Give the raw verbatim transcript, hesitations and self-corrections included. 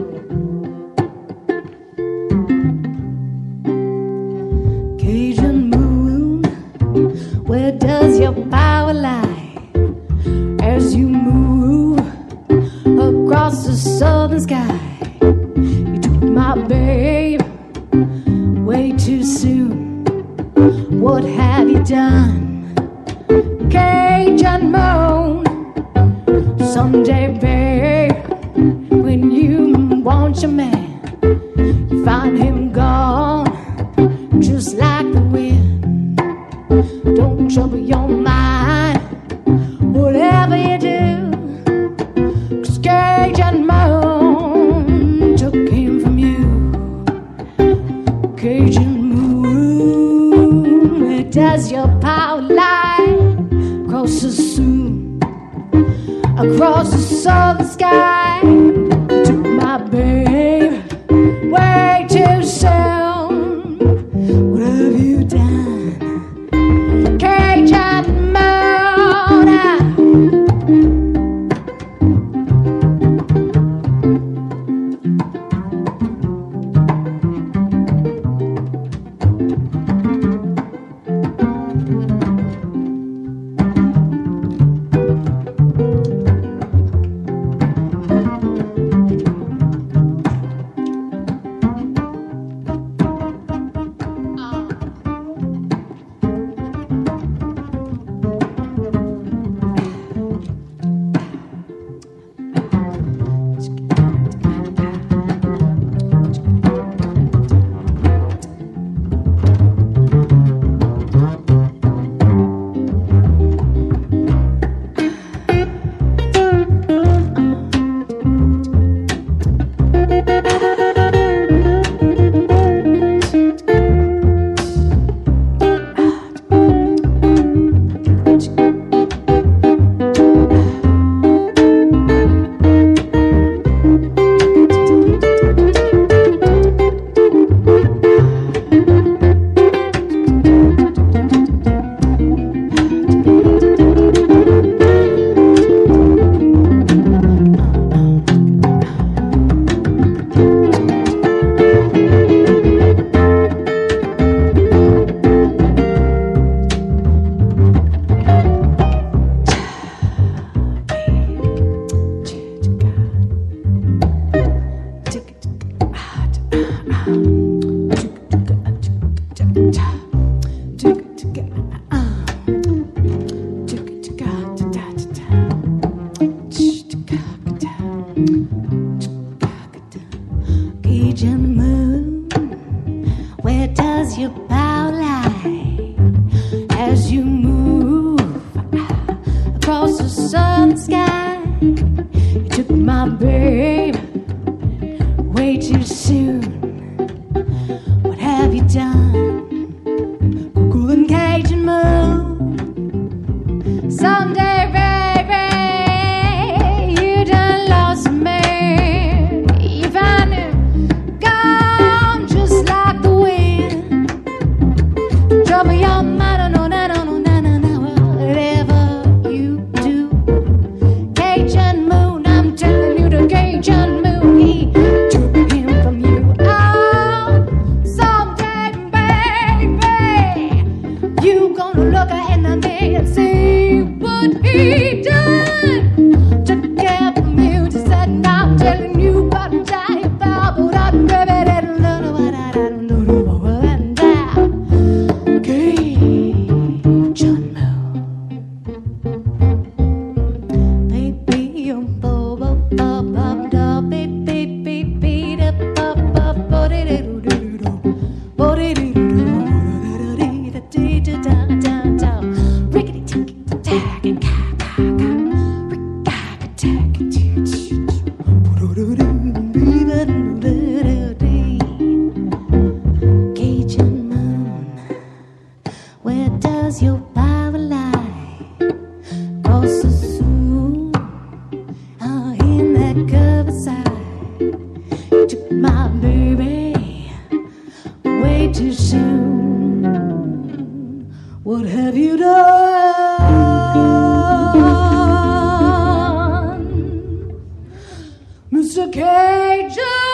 Cajun moon, where does your power lie? As you move across the southern sky, you took my babe way too soon. What have you done? Cajun moon, someday, babe, when you want your man, you find him gone, just like the wind. Don't trouble your mind, whatever you do, 'cause Cajun moon took him from you. Cajun moon, where does your power lie? Across the soon, across the southern sky, you took my babe way too soon. What have you done? Cajun moon, Cajun moon, where does your power lie? As you move across the southern sky, you took my babe way too soon. What have you done? Google and Cajun moon, someday, baby, you done lost me. You find him gone, just like the wind. Trouble your mind, no, no, no, no, no, no, no. Whatever you do, Cajun moon, I'm telling you, the Cajun moon, he took him from you. Oh, someday, baby, you gonna look in the mirror and see what he done. Took care from you, just said, I'm telling you what I'm telling you about, but I'm baby, I don't know what I don't know what I'm down. Cajun moon, baby, you're bo bo bo bo da, baby, baby, da bo bo bo da da do do do, bo da do do do da da da da da da da, rickety ticky tack and ka ka ka, rick ka ka tack and choo choo, bo do do do do da do da da da. Cajun moon, where does your power lie? Across the Zoom, oh, in that cover side, you took my baby way too soon. What have you done, Mister Cajun?